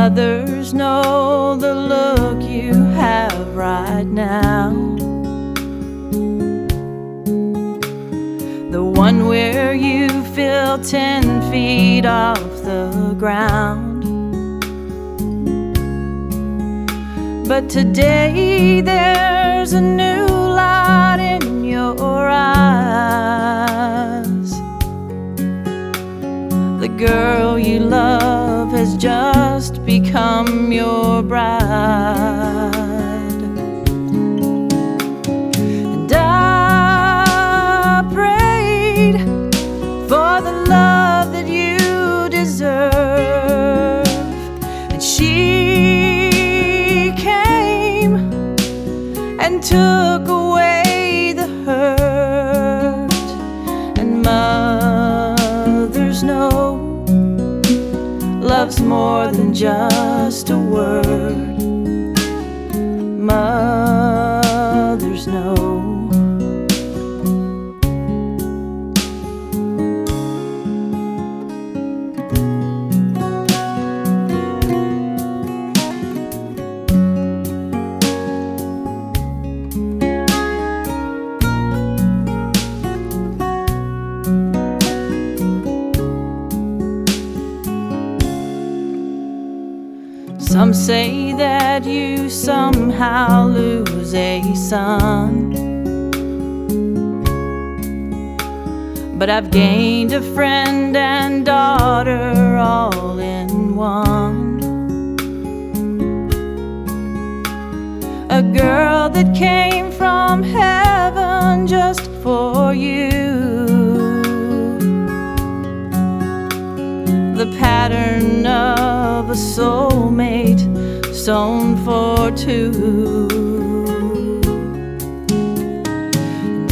Mothers know the look you have right now, the one where you feel 10 feet off the ground. But today there's a new light in your eyes. The girl you love has just become your bride. And I prayed for the love that you deserve, and she came and took away the hurt. And mothers know love's more than just a word. Mothers know. Some say that you somehow lose a son, but I've gained a friend and daughter all in one. A girl that came from heaven just for you, the pattern of a soulmate sewn for two. And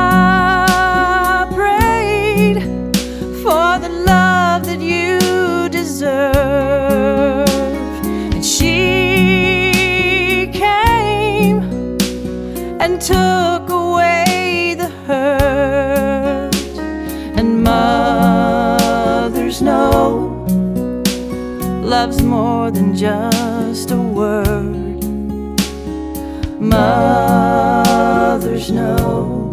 I prayed for the love that you deserve, and she came and took away the hurt. And mothers know love's more than just a word. Mothers know.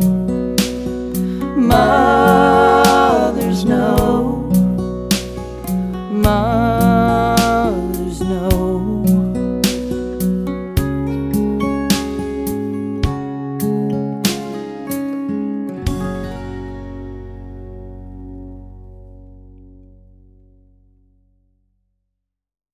Mothers know. Mothers know.